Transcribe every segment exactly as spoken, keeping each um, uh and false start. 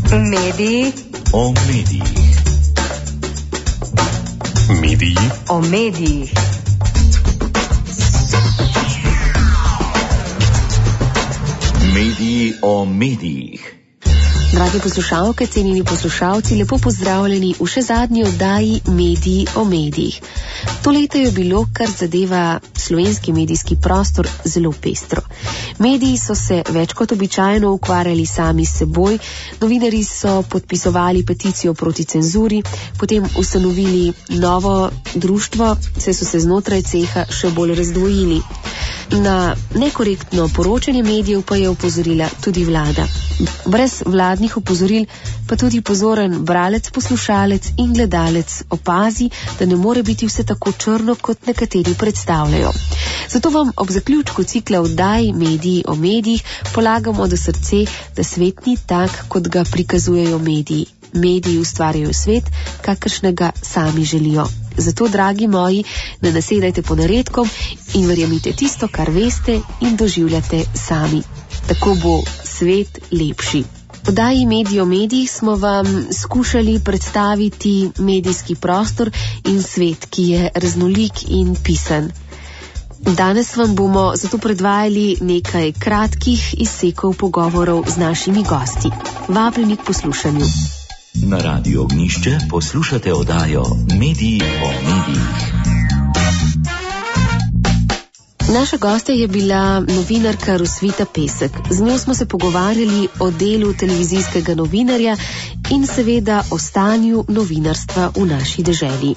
Mediji o medijih. Mediji o medijih. Mediji o medijih. Dragi poslušalke, cenjeni poslušalci, lepo pozdravljeni v še zadnji oddaji Mediji o medijih. To leto je bilo, kar zadeva slovenski medijski prostor, zelo pestro. Mediji so se več kot običajno ukvarjali sami s seboj, novinarji so podpisovali peticijo proti cenzuri, potem ustanovili novo društvo, saj so se znotraj ceha še bolj razdvojili. Na nekorektno poročanje medijev pa je opozorila tudi vlada. Brez vladnih opozoril pa tudi pozoren bralec, poslušalec in gledalec opazi, da ne more biti vse tako črno, kot nekateri predstavljajo. Zato vam ob zaključku cikla oddaj Mediji o medijih polagamo do srce, da svet ni tak, kot ga prikazujejo mediji. Mediji ustvarjajo svet, kakršnega sami želijo. Zato, dragi moji, ne nasedajte po naredkom in verjemite tisto, kar veste in doživljate sami. Tako bo svet lepši. V oddaji Mediji o medijih smo vam skušali predstaviti medijski prostor in svet, ki je raznolik in pisan. Danes vam bomo zato predvajali nekaj kratkih izsekov pogovorov z našimi gosti. Vabljeni k poslušanju. Na Radiu Ognjišče poslušate oddajo Mediji o medijih. Naša gostja je bila novinarka Rosvita Pesek. Z njo smo se pogovarjali o delu televizijskega novinarja in seveda o stanju novinarstva v naši deželi.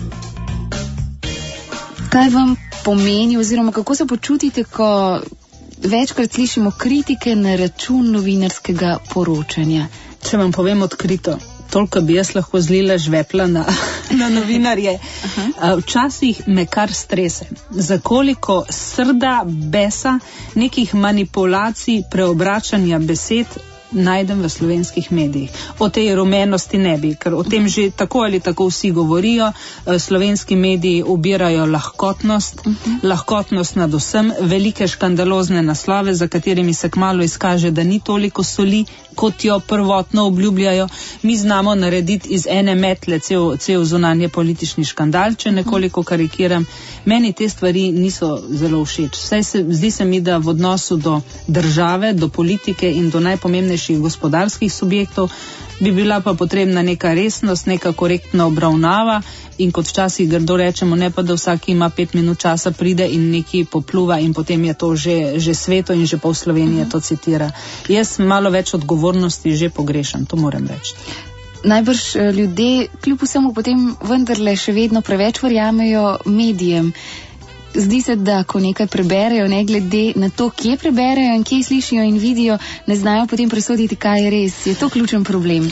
Kaj vam pomeni oziroma kako se počutite, ko večkrat slišimo kritike na račun novinarskega poročanja? Če vam povem odkrito, toliko bi jaz lahko zlila žvepla na, na novinarje. Včasih me kar strese, za koliko srda, besa, nekih manipulacij, preobračanja besed najdem v slovenskih medijih. O tej rumenosti ne bi, ker o tem že tako ali tako vsi govorijo. Slovenski mediji ubirajo lahkotnost, uh-huh. lahkotnost nad vsem, velike škandalozne naslove, za katerimi se kmalu izkaže, da ni toliko soli, kot jo prvotno obljubljajo. Mi znamo narediti iz ene metle cel, cel zunanje politični škandal, če nekoliko karikiram. Meni te stvari niso zelo všeč. Vsaj se, zdi se mi, da v odnosu do države, do politike in do najpomembnejših gospodarskih subjektov bi bila pa potrebna neka resnost, neka korektna obravnava in kot včasih grdo rečemo, ne pa da vsak ima pet minut časa pride in neki popluva in potem je to že, že sveto in že pol Slovenije to citira. Jaz malo več odgovornosti že pogrešam, to moram reči. Najbrž ljudje kljub vsemu potem vendarle še vedno preveč verjamejo medijem. Zdi se, da ko nekaj preberejo, ne glede na to, kje preberejo in kje slišijo in vidijo, ne znajo potem presoditi, kaj je res. Je to ključen problem?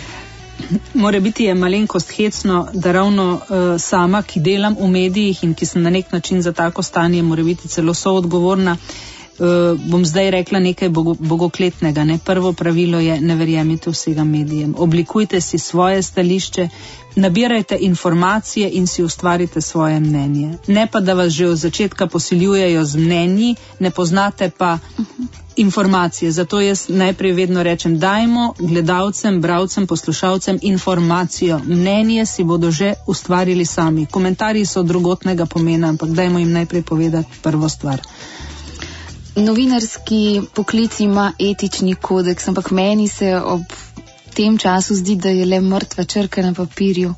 More biti je malenkost hecno, da ravno uh, sama, ki delam v medijih in ki sem na nek način za tako stanje, more biti celo soodgovorna, uh, bom zdaj rekla nekaj bogo, bogokletnega. Ne? Prvo pravilo je, ne verjemite vsega medijem. Oblikujte si svoje stališče, nabirajte informacije in si ustvarite svoje mnenje. Ne pa, da vas že od začetka posiljujejo z mnenji, ne poznate pa uh-huh. informacije. Zato jaz najprej vedno rečem, dajmo gledalcem, bralcem, poslušalcem informacijo. Mnenje si bodo že ustvarili sami. Komentarji so drugotnega pomena, ampak dajmo jim najprej povedati prvo stvar. Novinarski poklic ima etični kodeks, ampak meni se ob v tem času zdi, da je le mrtva črka na papirju.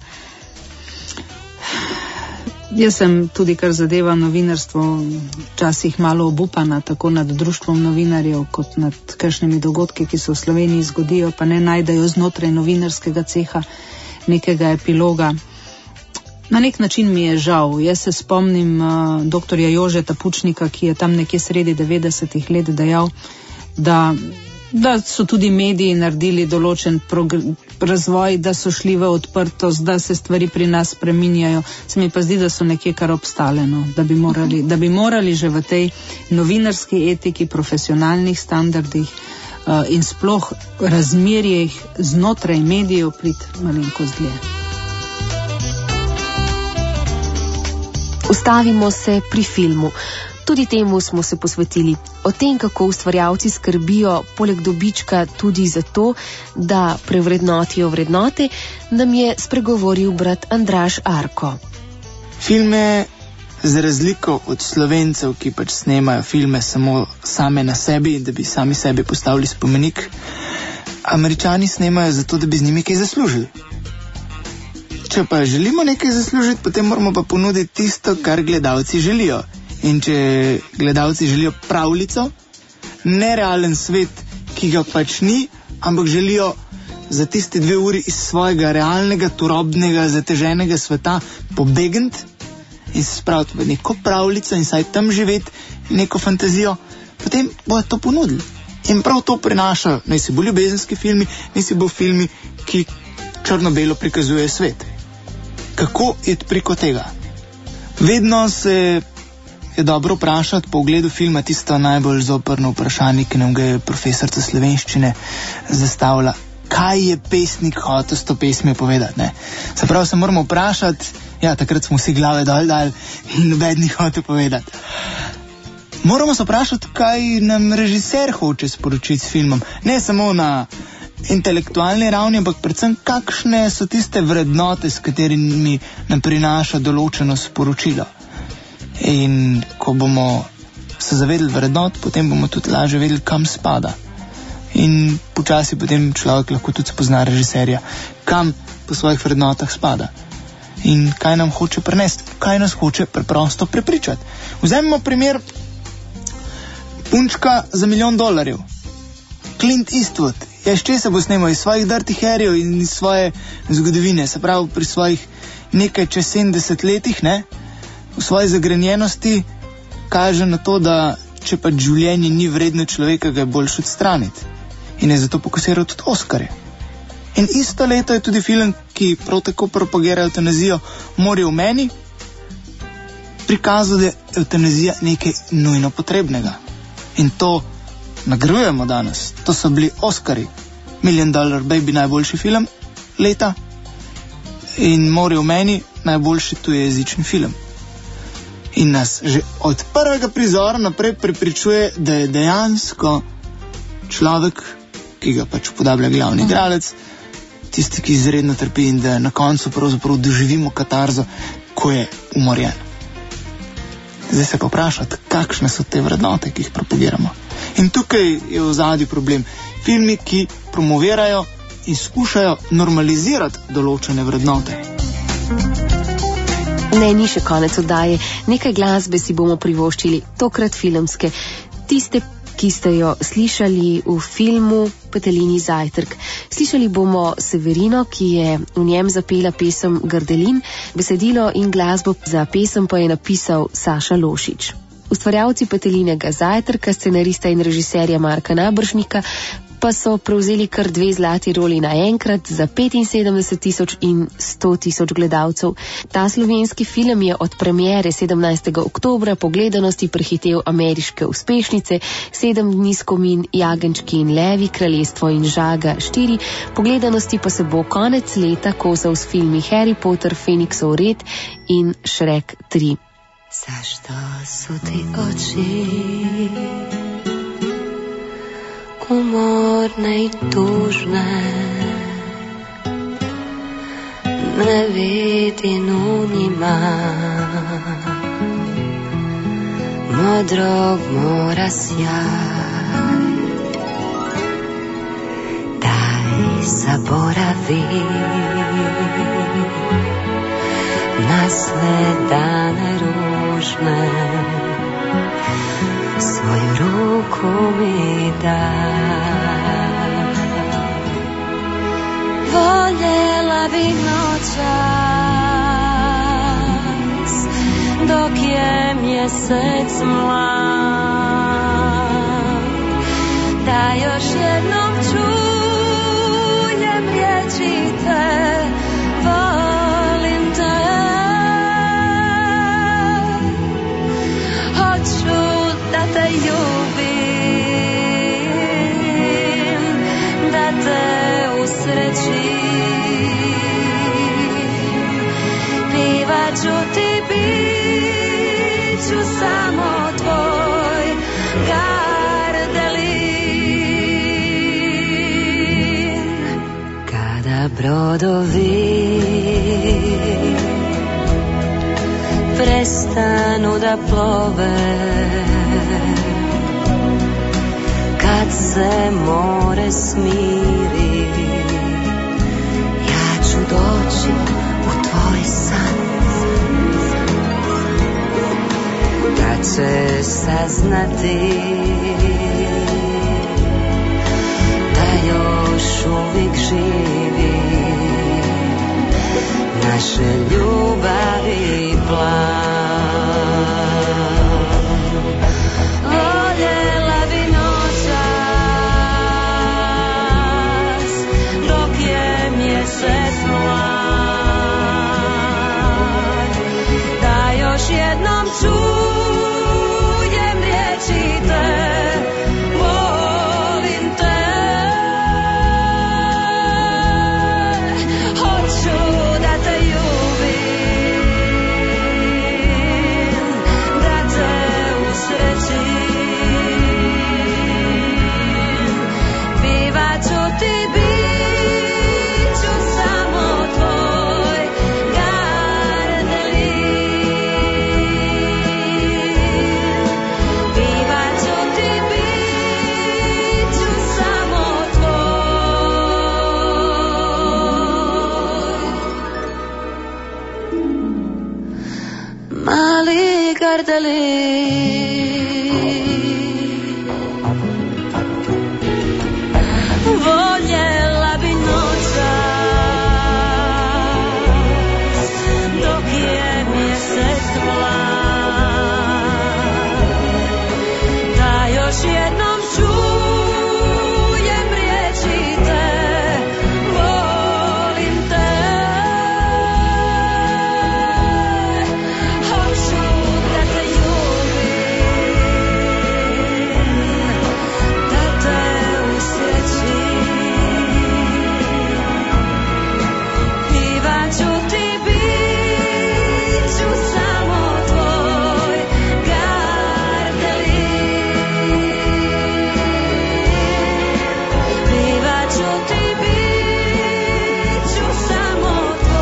Jaz sem tudi, kar zadeva novinarstvo, včasih malo obupana, tako nad društvom novinarjev, kot nad kakšnimi dogodki, ki se v Sloveniji zgodijo, pa ne najdejo znotraj novinarskega ceha nekega epiloga. Na nek način mi je žal. Jaz se spomnim uh, doktorja Jožeta Pučnika, ki je tam nekje sredi devetdesetih let dejal, da da so tudi mediji naredili določen progr- razvoj, da so šli v odprtost, da se stvari pri nas spreminjajo. Se mi pa zdi, da so nekje kar obstale, no? da, bi morali, da bi morali že v tej novinarski etiki, profesionalnih standardih uh, in sploh razmerjih znotraj medijev priti malenkost dlje. Ustavimo se pri filmu. Tudi temu smo se posvetili. O tem, kako ustvarjalci skrbijo poleg dobička tudi za to, da prevrednotijo vrednote, nam je spregovoril brat Andraž Arko. Filme, za razliko od Slovencev, ki pač snemajo filme samo same na sebi, da bi sami sebi postavili spomenik, Američani snemajo zato, da bi z njimi kaj zaslužili. Če pa želimo nekaj zaslužiti, potem moramo pa ponuditi tisto, kar gledalci želijo. In če gledalci želijo pravljico, nerealen svet, ki ga pač ni, ampak želijo za tiste dve uri iz svojega realnega, turobnega, zateženega sveta pobegniti in se spraviti v neko pravljico in saj tam živeti neko fantazijo, potem bojo to ponudili. In prav to prinaša, naj si bo ljubezenski filmi, naj si bo filmi, ki črno-belo prikazujejo svet. Kako je preko tega? Vedno se je dobro vprašati po ogledu filma tisto najbolj zoprno vprašanje, ki nam ga je profesorca slovenščine zastavila. Kaj je pesnik hotel s to pesmijo povedati? Ne? Se pravi, se moramo vprašati, ja, takrat smo vsi glave dol dali in noben ni hotel povedati. Moramo se vprašati, kaj nam režiser hoče sporočiti s filmom. Ne samo na intelektualni ravni, ampak predvsem kakšne so tiste vrednote, s katerimi nam prinaša določeno sporočilo. In ko bomo se zavedali vrednot, potem bomo tudi lažje vedeli, kam spada. In počasi potem človek lahko tudi spozna režiserja, kam po svojih vrednotah spada. In kaj nam hoče prenesti, kaj nas hoče preprosto prepričati. Vzemimo primer Punčka za milijon dolarjev. Clint Eastwood. Ja, še se bo snemal iz svojih Dirty Harryjev in iz svoje zgodovine, se pravi pri svojih nekaj čez sedemdeset letih, ne, v svoji zagrenjenosti kaže na to, da če pa življenje ni vredno človeka, ga je boljše odstraniti. In je zato pokasiral tudi Oskarje. In isto leto je tudi film, ki prav tako propagira evtanazijo, Morje v meni, prikazal, da je evtanazija nekaj nujno potrebnega. In to nagrajujemo danes. To so bili Oskarji. Million Dollar Baby, najboljši film leta, in Morje v meni, najboljši tujejezični film. In nas že od prvega prizora naprej prepričuje, da je dejansko človek, ki ga pač upodablja glavni igralec, tisti, ki izredno trpi, in da na koncu pravzaprav doživimo katarzo, ko je umorjen. Zdaj se pa vprašati, kakšne so te vrednote, ki jih propagiramo. In tukaj je v ozadju problem. Filmi, ki promovirajo in skušajo normalizirati določene vrednote. Ne, ni še konec oddaje. Nekaj glasbe si bomo privoščili, tokrat filmske. Tiste, ki ste jo slišali v filmu Petelini zajtrk. Slišali bomo Severino, ki je v njem zapela pesem Grdelin, besedilo in glasbo za pesem pa je napisal Saša Lošič. Ustvarjalci Petelinega zajtrka, scenarista in režiserja Marka Nabršnika, pa so prevzeli kar dve zlati roli naenkrat za petinsedemdeset tisoč in sto tisoč gledalcev. Ta slovenski film je od premiere sedemnajstega oktobra po gledanosti prehitel ameriške uspešnice, Sedem dni skomin, Jagenčki in levi, Kraljestvo in žaga štiri, po gledanosti pa se bo konec leta kosal s filmi Harry Potter, Feniksov red in Shrek tri. Zašto su ti oči umorne i tužne, ne vidim u njima modrog mora sjaj. Daj zaboravi na sve dane ružne, svoju ruku mi daj. Voljela bi noćas, dok je mjesec mlad, da još jednom čujem riječi te, volim te. Hoću da te ljubim, da te usrećim, pivat ću ti, bit ću samo tvoj. brodovi prestanu da plove, kad se more smiri, ja ću doći u tvoj san, kad će saznati da još uvijek živi naše ljubavi plan. Voljela bi noćas dok je mjesec mlad, da još jednom čujem riječi te, volim te. Hoću da te ljubim, da te usrećim, bivat ću ti, bit ću samo tvoj gardelin. Bivat ću ti, bit ću samo tvoj mali gardelin. Voljela bi noćas dok je mjesec mlad, da još jednom čujem riječi te, volim te. Hoću da te ljubim, da te usrećim, bivat ću ti, bit ću samo tvoj gardelin. Bivat ću ti, bit ću samo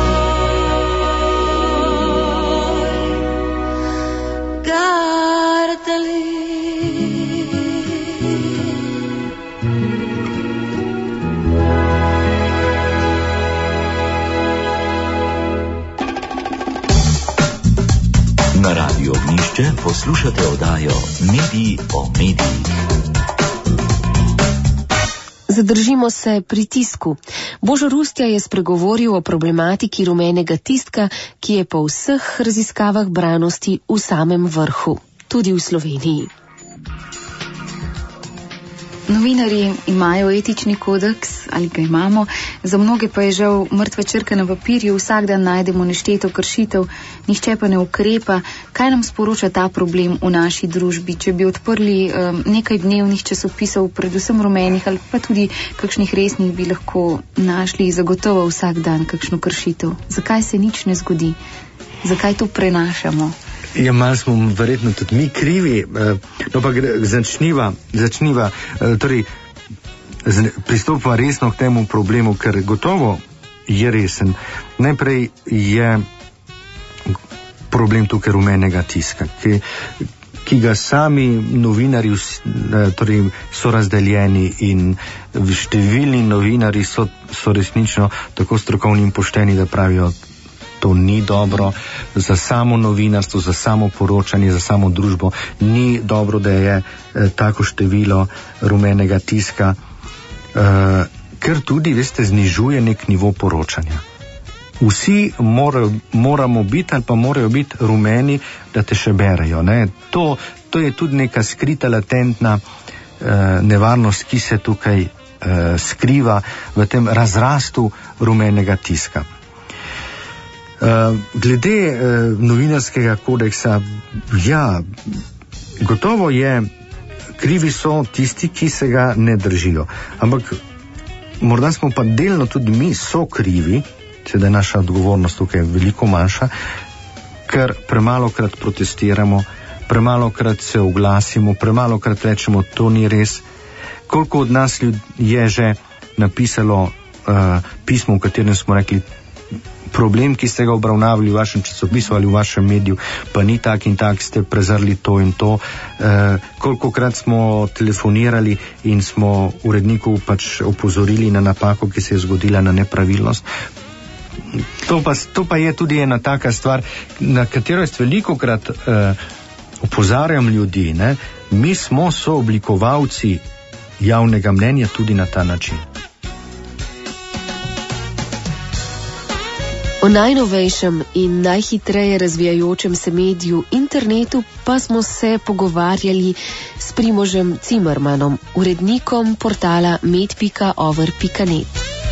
tvoj gardelin. Na Radio Ognišče poslušate oddajo Mediji o medijih. Zadržimo se pri tisku. Božo Rustja je spregovoril o problematiki rumenega tiska, ki je po vseh raziskavah branosti v samem vrhu, tudi v Sloveniji. Novinarji imajo etični kodeks, ali ga imamo, za mnoge pa je žal mrtva črka na papirju, vsak dan najdemo nešteto kršitev, nihče pa ne ukrepa. Kaj nam sporoča ta problem v naši družbi? Če bi odprli um, nekaj dnevnih časopisov, predvsem rumenih, ali pa tudi kakšnih resnih, bi lahko našli zagotovo vsak dan kakšno kršitev. Zakaj se nič ne zgodi? Zakaj to prenašamo? Ja, malo smo verjetno tudi mi krivi, no pa začniva, začniva, torej pristopva resno k temu problemu, ker gotovo je resen. Najprej je problem tukaj rumenega tiska, ki, ki ga sami novinarji torej, so razdeljeni in številni novinarji so, so resnično tako strokovni in pošteni, da pravijo, to ni dobro za samo novinarstvo, za samo poročanje, za samo družbo. Ni dobro, da je eh, tako število rumenega tiska, eh, ker tudi, veste, znižuje nek nivo poročanja. Vsi morajo, moramo biti ali pa morajo biti rumeni, da te še berejo. Ne? To, to je tudi neka skrita, latentna eh, nevarnost, ki se tukaj eh, skriva v tem razrastu rumenega tiska. Uh, glede uh, novinarskega kodeksa, ja, gotovo je, krivi so tisti, ki se ga ne držijo. Ampak morda smo pa delno tudi mi so krivi, če da je naša odgovornost tukaj veliko manjša, ker premalokrat protestiramo, premalokrat se oglasimo, premalokrat rečemo, to ni res. Koliko od nas je že napisalo uh, pismo, v katerem smo rekli, problem, ki ste ga obravnavali v vašem časopisu ali v vašem mediju, pa ni tak in tak, ste prezrli to in to. Uh, kolikokrat smo telefonirali in smo uredniku pač opozorili na napako, ki se je zgodila, na nepravilnost. To pa, to pa je tudi ena taka stvar, na katero jaz velikokrat uh, opozarjam ljudi. Ne? Mi smo sooblikovalci javnega mnenja tudi na ta način. O najnovejšem in najhitreje razvijajočem se mediju internetu pa smo se pogovarjali s Primožem Cimermanom, urednikom portala med pika over pika net.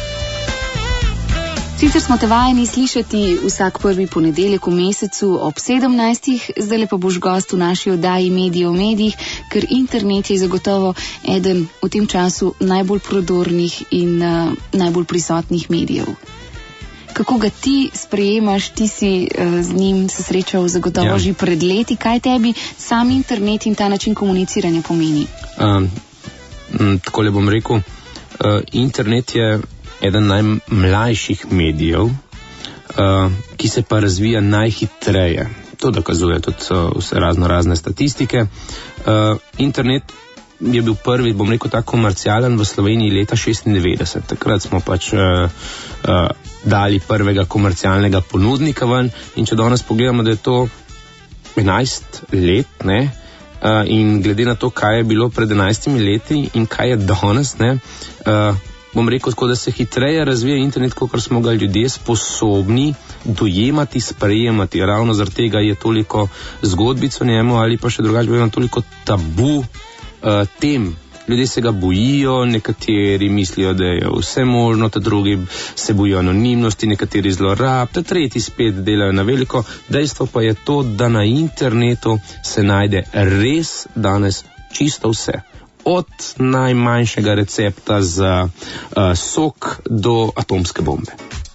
Sicer smo te vajeni slišati vsak prvi ponedeljek v mesecu ob sedemnajstih, zdaj pa boš gost v naši oddaji Mediji o medijih, ker internet je zagotovo eden v tem času najbolj prodornih in uh, najbolj prisotnih medijev. Kako ga ti sprejemaš, ti si uh, z njim se srečal zagotovo ja. že pred leti, kaj tebi sam internet in ta način komuniciranja pomeni? Um, takole bom rekel, uh, internet je eden najmlajših medijev, uh, ki se pa razvija najhitreje. To dokazuje tudi uh, vse razno razne statistike. Uh, internet je bil prvi, bom rekel, tako komercialen v Sloveniji leta šestindevetdeset. Takrat smo pač uh, uh, dali prvega komercialnega ponudnika ven in če danes pogledamo, da je to enajst let, ne, uh, in glede na to, kaj je bilo pred enajstimi leti in kaj je danes, ne, uh, bom rekel tako, da se hitreje razvija internet, kot smo ga ljudje sposobni dojemati, sprejemati. Ravno zaradi tega je toliko zgodbic o njemu ali pa še drugače povedano toliko tabu Uh, tem. Ljudje se ga bojijo, nekateri mislijo, da je vse možno, ta drugi se bojijo anonimnosti, nekateri zlorab, ta tretji spet delajo na veliko. Dejstvo pa je to, da na internetu se najde res danes čisto vse. Od najmanjšega recepta za uh, sok do atomske bombe.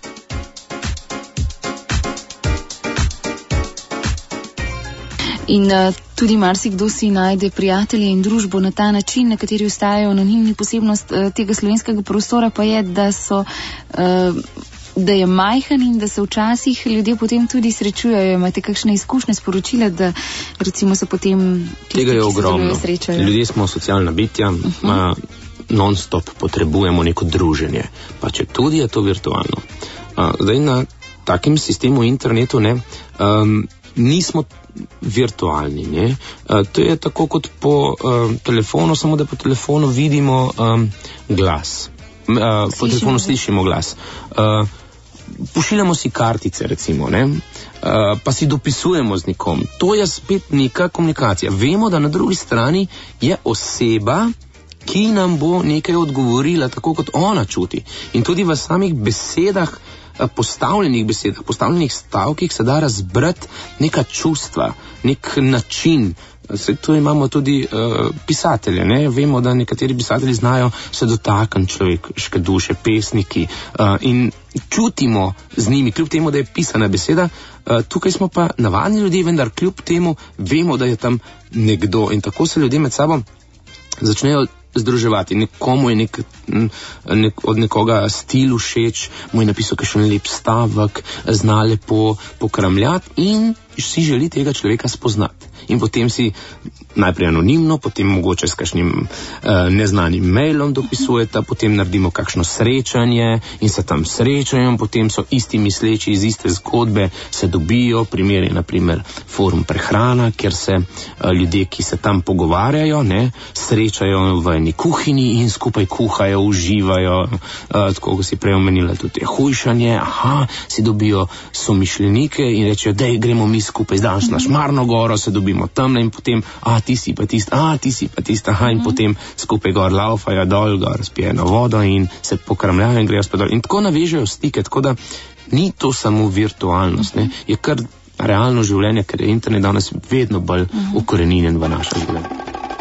In uh, tudi marsikdo si najde prijatelje in družbo na ta način, na kateri ostajajo anonimni. Posebnost uh, tega slovenskega prostora pa je, da so uh, da je majhen in da se včasih ljudje potem tudi srečujejo. Imate kakšne izkušnje, sporočila, da recimo se potem tisti, tega je ki ogromno. Se srečajo? Ljudje smo socialna bitja, uh-huh. uh, non-stop potrebujemo neko druženje, pa če tudi je to virtualno. Uh, zdaj na takem sistemu internetu ne, um, nismo virtualni, ne. Uh, to je tako kot po uh, telefonu, samo da po telefonu vidimo um, glas. Uh, po telefonu slišimo glas. Uh, pošiljamo si kartice, recimo, ne. Uh, pa si dopisujemo z nekom. To je spet neka komunikacija. Vemo, da na drugi strani je oseba, ki nam bo nekaj odgovorila, tako kot ona čuti. In tudi v samih besedah, postavljenih besedah, postavljenih stavkih se da razbrati neka čustva, nek način. Se, tu imamo tudi uh, pisatelje, ne? Vemo, da nekateri pisatelji znajo se dotakniti človeške duše, pesniki uh, in čutimo z njimi, kljub temu, da je pisana beseda. Uh, tukaj smo pa navadni ljudje, vendar kljub temu vemo, da je tam nekdo in tako se ljudje med sabo začnejo združevati. Nekomu je nek, nek, od nekoga stil všeč, mu je napisal kakšen lep stavek, zna lepo pokramljati in si želi tega človeka spoznati. In potem si najprej anonimno, potem mogoče s kakšnim uh, neznanim mailom dopisujeta, potem naredimo kakšno srečanje in se tam srečajo, potem so isti misleči iz iste zgodbe, se dobijo, primer je naprimer forum prehrana, kjer se uh, ljudje, ki se tam pogovarjajo, ne, srečajo v eni kuhinji in skupaj kuhajo, uživajo, uh, tako kot si prej omenila, tudi hujšanje, aha, si dobijo somišljenike in rečejo, dej, gremo mi skupaj danes na Šmarno goro, se dobimo tamle in potem, a ti si pa tist, a ti si pa tist, aha, in potem skupaj gor laufajo dol, gor spijeno vodo in se pokramljajo in grejo spet dol. In tako navežejo stike, tako da ni to samo virtualnost, ne, je kar realno življenje, ker je internet danes vedno bolj ukoreninjen v naše življenje.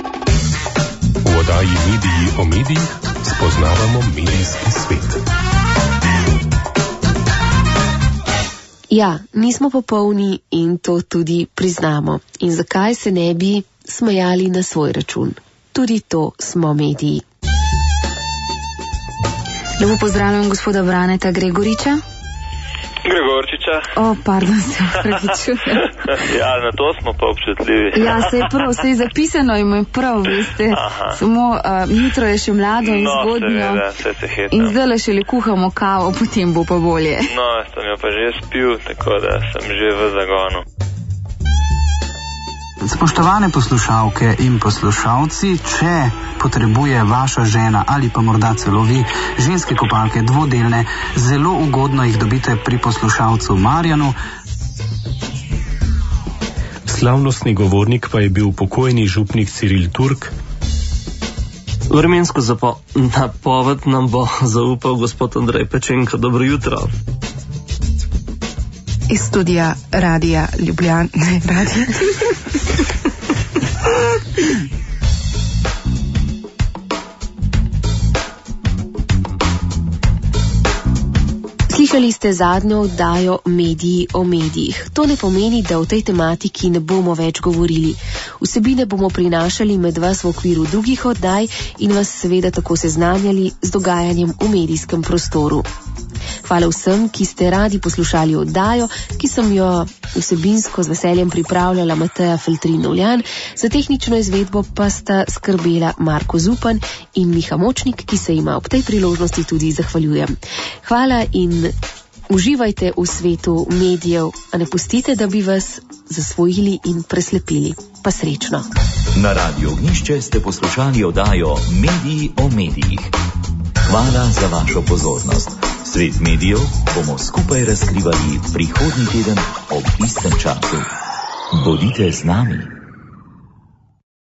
V oddaji Mediji o medijih spoznavamo medijski svet. Ja, nismo popolni in to tudi priznamo. In zakaj se ne bi smejali na svoj račun? Tudi to smo mediji. Lepo pozdravljam gospoda Braneta Gregoriča. Gregorčiča. O, pardon, se opravičujem. Ja, na to smo pa občutljivi. Ja, se je prav, se je zapisano in je prav, veste. Aha. Samo uh, jutro je še mlado in No, zgodnjo. seveda, vse se hetam. In zdaj le šele kuhamo kavo, potem bo pa bolje. No, sem jo pa že spil, tako da sem že v zagonu. Spoštovane poslušalke in poslušalci, če potrebuje vaša žena ali pa morda celo vi ženske kopalke dvodelne, zelo ugodno jih dobite pri poslušalcu Marjanu. Slavnostni govornik pa je bil pokojni župnik Ciril Turk. Vremensko zapo- napoved nam bo zaupal gospod Andrej Pečenko. Dobro jutro. Iz studija Radija Ljubljana. Ne, Radija. Slišali ste zadnjo oddajo Mediji o medijih. To ne pomeni, da o tej tematiki ne bomo več govorili. Vsebine bomo prinašali med vas v okviru drugih oddaj in vas seveda tako seznanjali z dogajanjem v medijskem prostoru. Hvala vsem, ki ste radi poslušali oddajo, ki sem jo vsebinsko z veseljem pripravljala Mateja Feltrin-Uljan, za tehnično izvedbo pa sta skrbela Marko Zupan in Miha Močnik, ki se ima ob tej priložnosti tudi zahvaljujem. Hvala in uživajte v svetu medijev, a ne pustite, da bi vas zasvojili in preslepili. Pa srečno. Na Radio Ognišče ste poslušali oddajo Mediji o medijih. Hvala za vašo pozornost. Svet medijev bomo skupaj razkrivali prihodnji teden ob istem času. Bodite z nami.